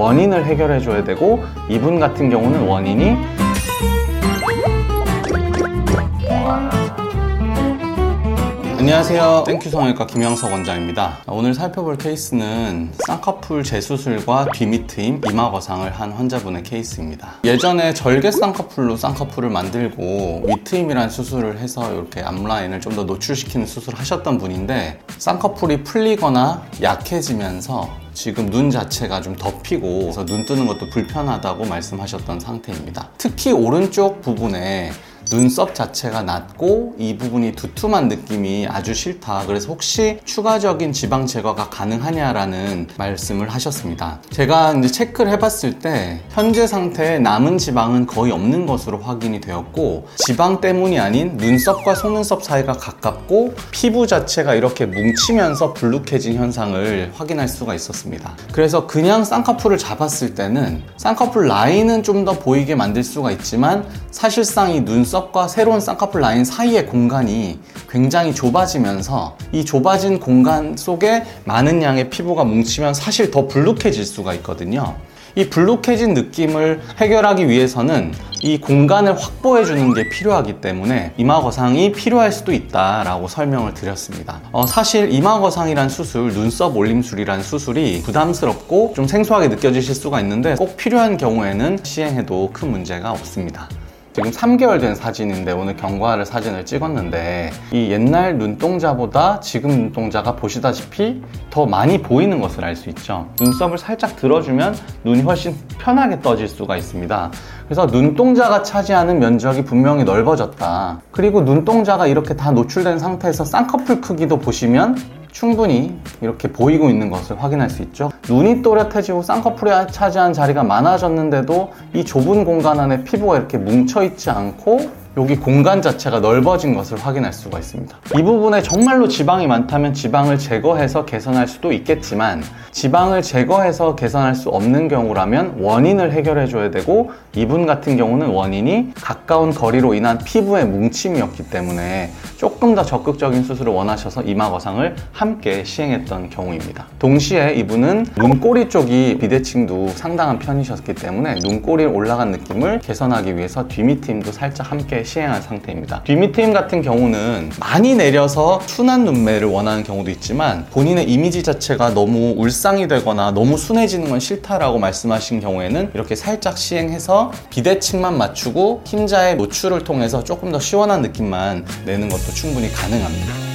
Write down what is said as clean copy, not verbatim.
원인을 해결해 줘야 되고, 이분 같은 경우는 원인이 안녕하세요, 땡큐 성형외과 김영석 원장입니다. 오늘 살펴볼 케이스는 쌍꺼풀 재수술과 뒤밑트임, 이마 거상을 한 환자분의 케이스입니다. 예전에 절개 쌍꺼풀로 쌍꺼풀을 만들고 밑트임이라는 수술을 해서 이렇게 앞라인을 좀 더 노출시키는 수술을 하셨던 분인데, 쌍꺼풀이 풀리거나 약해지면서 지금 눈 자체가 좀 덮이고 그래서 눈 뜨는 것도 불편하다고 말씀하셨던 상태입니다. 특히 오른쪽 부분에 눈썹 자체가 낮고 이 부분이 두툼한 느낌이 아주 싫다. 그래서 혹시 추가적인 지방 제거가 가능하냐라는 말씀을 하셨습니다. 제가 이제 체크를 해봤을 때 현재 상태에 남은 지방은 거의 없는 것으로 확인이 되었고, 지방 때문이 아닌 눈썹과 속눈썹 사이가 가깝고 피부 자체가 이렇게 뭉치면서 불룩해진 현상을 확인할 수가 있었습니다. 그래서 그냥 쌍꺼풀을 잡았을 때는 쌍꺼풀 라인은 좀 더 보이게 만들 수가 있지만, 사실상 이 눈썹과 새로운 쌍꺼풀 라인 사이의 공간이 굉장히 좁아지면서 이 좁아진 공간 속에 많은 양의 피부가 뭉치면 사실 더 불룩해질 수가 있거든요. 이 불룩해진 느낌을 해결하기 위해서는 이 공간을 확보해 주는 게 필요하기 때문에 이마 거상이 필요할 수도 있다라고 설명을 드렸습니다. 사실 이마 거상이란 수술, 눈썹 올림술이란 수술이 부담스럽고 좀 생소하게 느껴지실 수가 있는데, 꼭 필요한 경우에는 시행해도 큰 문제가 없습니다. 지금 3개월 된 사진인데 오늘 경과를 사진을 찍었는데, 이 옛날 눈동자보다 지금 눈동자가 보시다시피 더 많이 보이는 것을 알 수 있죠. 눈썹을 살짝 들어주면 눈이 훨씬 편하게 떠질 수가 있습니다. 그래서 눈동자가 차지하는 면적이 분명히 넓어졌다. 그리고 눈동자가 이렇게 다 노출된 상태에서 쌍꺼풀 크기도 보시면 충분히 이렇게 보이고 있는 것을 확인할 수 있죠. 눈이 또렷해지고 쌍꺼풀이 차지한 자리가 많아졌는데도 이 좁은 공간 안에 피부가 이렇게 뭉쳐있지 않고 여기 공간 자체가 넓어진 것을 확인할 수가 있습니다. 이 부분에 정말로 지방이 많다면 지방을 제거해서 개선할 수도 있겠지만, 지방을 제거해서 개선할 수 없는 경우라면 원인을 해결해 줘야 되고, 이분 같은 경우는 원인이 가까운 거리로 인한 피부의 뭉침이었기 때문에 조금 더 적극적인 수술을 원하셔서 이마 거상을 함께 시행했던 경우입니다. 동시에 이분은 눈꼬리 쪽이 비대칭도 상당한 편이셨기 때문에 눈꼬리에 올라간 느낌을 개선하기 위해서 뒤밑트임도 살짝 함께 시행한 상태입니다. 뒤밑트임 같은 경우는 많이 내려서 순한 눈매를 원하는 경우도 있지만, 본인의 이미지 자체가 너무 울상이 되거나 너무 순해지는 건 싫다라고 말씀하신 경우에는 이렇게 살짝 시행해서 비대칭만 맞추고 흰자의 노출을 통해서 조금 더 시원한 느낌만 내는 것도 충분히 가능합니다.